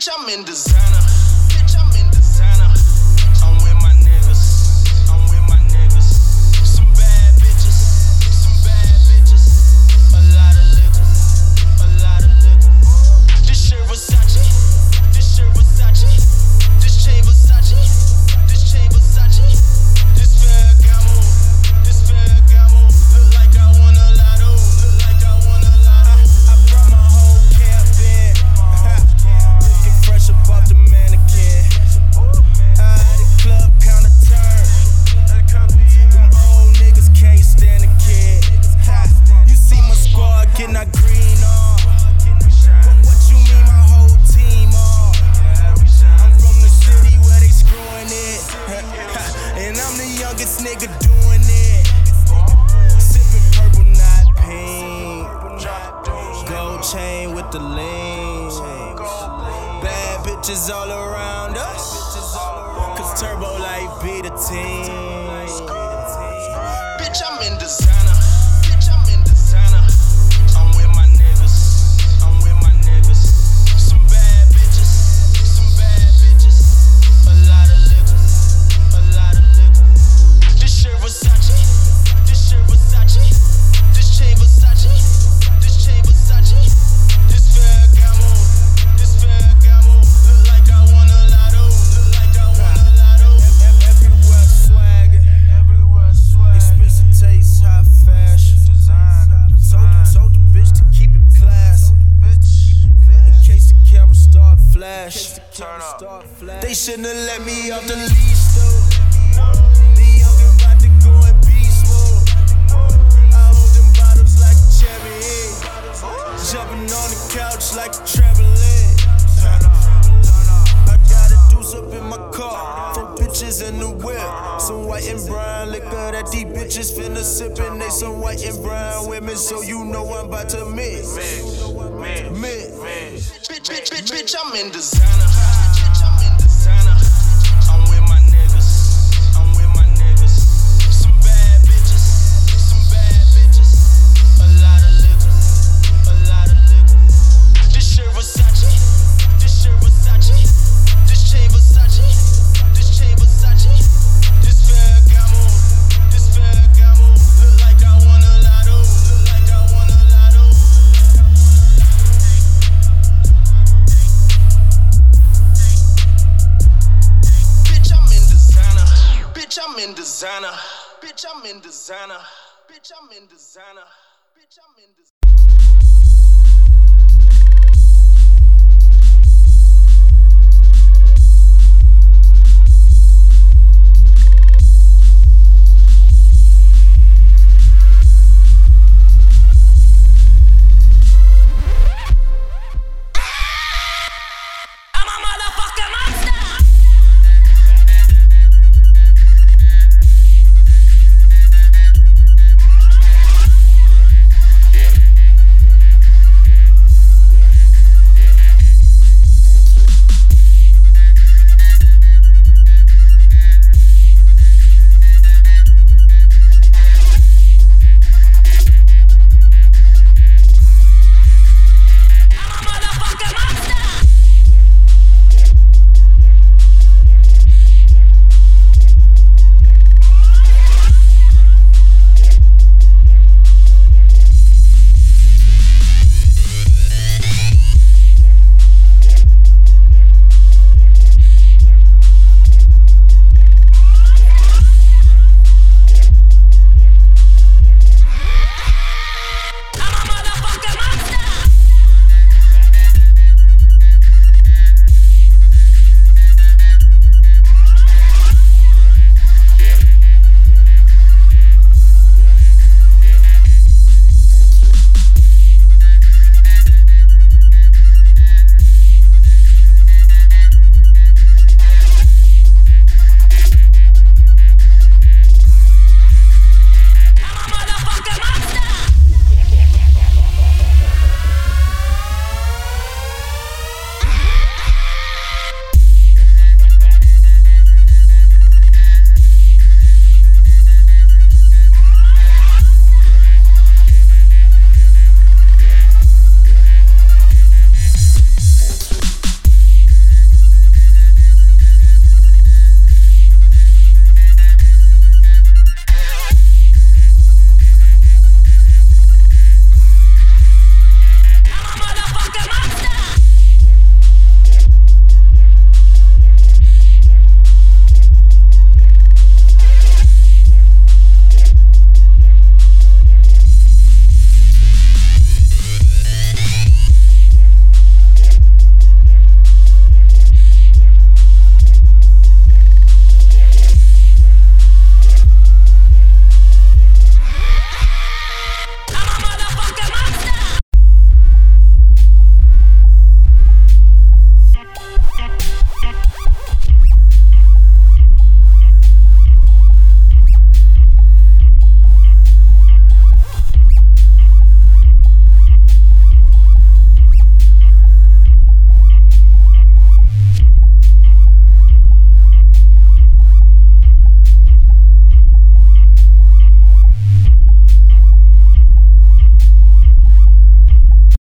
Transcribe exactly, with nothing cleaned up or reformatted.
Bitch, I'm in designer. Bitch, I'm in designer. I'm with my niggas. I'm with my niggas. Some bad bitches. Some bad bitches. A lot of liquor. A lot of liquor. This shirt Versace. This shirt Versace. This chain Versace. This chain Versace. This Ferragamo. This Ferragamo. Look like I won a lotto. Look like I won a lotto. I, I brought my whole camp in. Looking fresh up off the mannequin. I had the club kinda turn. Them old niggas can't stand the kid. You see my squad getting that green on. What, what you mean my whole team on? I'm from the city where they screwing it. And I'm the youngest nigga doing it. Sipping purple, not pink. Gold chain with the lean. Bad bitches all around us. Cause Turbo like be the team. Bitch, I'm in designer. Bitch, I'm in designer. I'm with my niggas. I'm with my niggas. Some bad bitches. Some bad bitches. A lot of liquor. A lot of liquor. This shirt Versace. This shirt Versace. This chain Versace. This chain Versace. This Ferragamo. This Ferragamo. Look like I won a lotto. Look like I won a lotto. Everywhere swagger. Everywhere swagger. Expensive taste, high fashion. Told the, told the bitch to keep it classy. In case the camera start flash. They shouldn't have let me off the leash though. The youngin' about to go and beast mode. I hold them bottles like a champion. Jumping on the couch like a trampoline. I got a deuce up in my car. From bitches in the whip. Some white and brown liquor that these bitches finna sippin'. They some white and brown women, so you know I'm about to mix. Mix. Bitch, bitch, bitch, bitch, I'm in designer. Bitch, I'm in designer. I'm with my niggas. I'm with my niggas. Some bad bitches. Some bad bitches. A lot of liquor. A lot of liquor. This shirt Versace. This shirt Versace. This chain Versace. This chain Versace. This Ferragamo. This Ferragamo. Look like I won a lotto. Look like I won a lotto. Bitch, I'm in designer. Bitch, I'm in designer. Bitch, I'm in designer. Bitch, I'm in designer. Bitch, I'm in designer.